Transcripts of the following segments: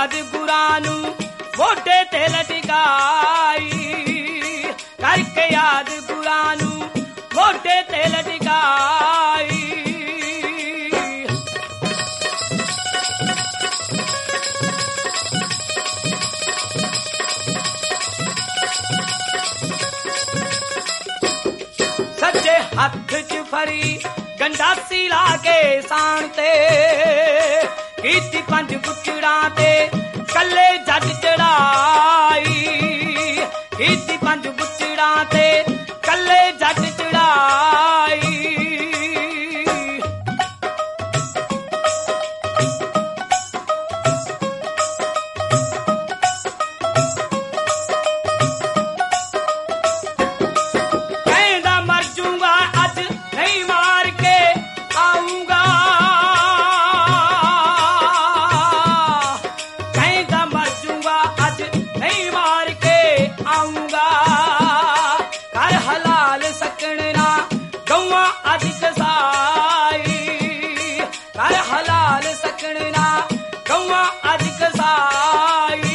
याद गुरां नूं मोढे ते लटकाई, करके याद गुरां नूं मोढे ते लटकाई। सज्जे हथ च फरी गंडासी ला के साण ते, कीती पंज बुचड़ां ते कल्ले जट चढ़ाई, कीती पंज बुचड़ां ते कल्ले जट चढ़ाई। कहंदा मर जूंगा अज नहीं मार के आऊंगा, कहंदा मर जूंगा अज नहीं मार के आऊंगा। कर हलाल सकण ना गौवां अज कसाई, कर हलाल सकण ना गौवां अज कसाई।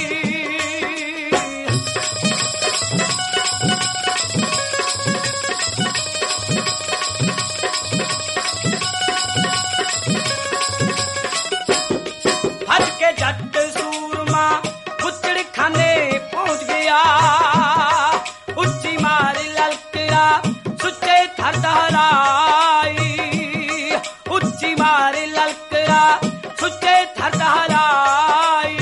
हज के जट सूरमा बुचड़ खाने पहुंच गया, उच्ची मार ललकरा सुच्चे थर दहराई, उच्ची मार ललकरा सुच्चे थर दहराई।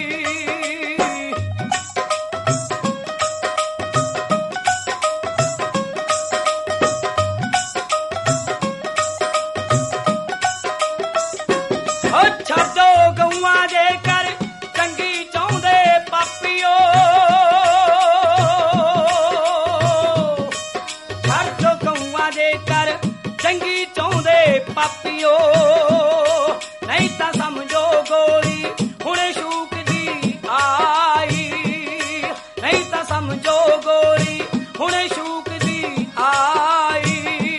ओ छड्डो गौवां दे कर चंगी चाहुंदे पापीओ, छड्डो गौवां दे कर चंगी चाहुंदे पापीओ। नहीं तां समझो गोली हुणे शूक दी आई, नहीं तां समझो गोली हुणे शूक दी आई।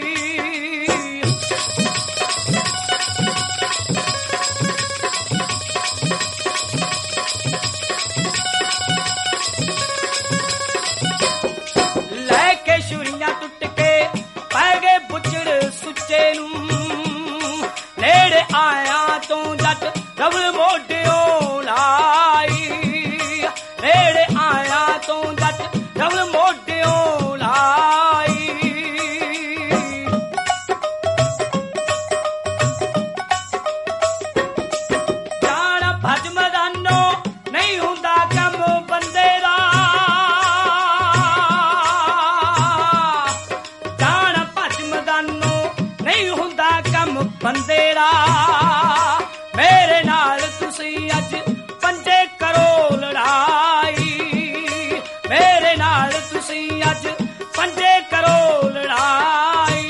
लैके छुरियां टुट के पै गए बुचड़ सुच्चे नूं, नेड़े आया तो जट रवल मोढियों लाई, नेड़े आया तो जट रवल मोढियों लाई। जान भज मैदानो नहीं हुंदा कम बंदे दा, जान भज मैदानो नहीं हुंदा कम बंदे दा। मेरे नाल तुसी अज पंजे करो लड़ाई, मेरे नाल तुसी अज पंजे करो लड़ाई।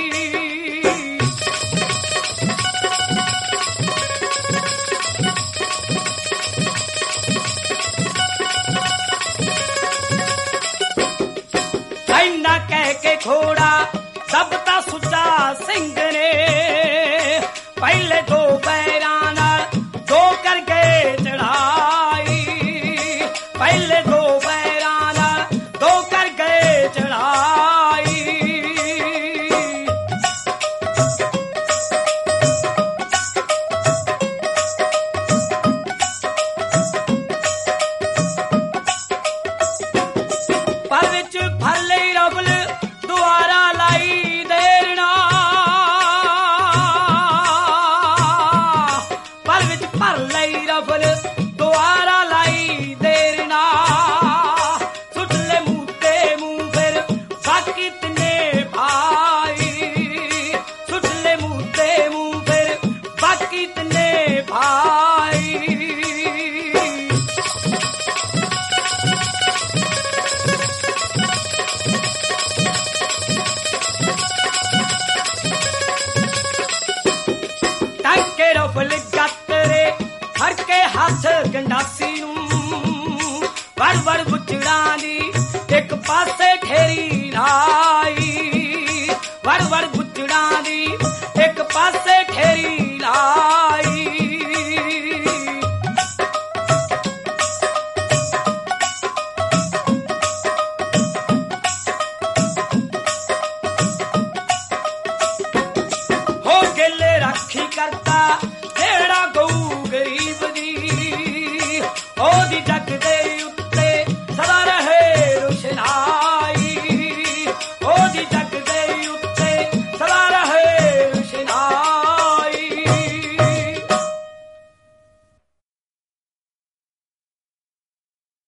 ऐना कह के घोड़ा दबता सुच्चा सिंह ने, पहले दो पैरां नाल दो कर गए चढ़ाई, पहले दो पैरां नाल दो कर गए चढ़ाई। पर विच भर लई रबल दुआरा लाई देरना, पर विच भर लई रबल दुआरा लाई देरना। सुट ले मुंह ते मुंह फिर बाकी तने भाई, सुट ले मुंह ते मुंह फिर बाकी तने भाई। टंके रफल गत्तरे हर के हाथ गंडासी नूं, वर वर बुचड़ां दी एक पासे ठेरी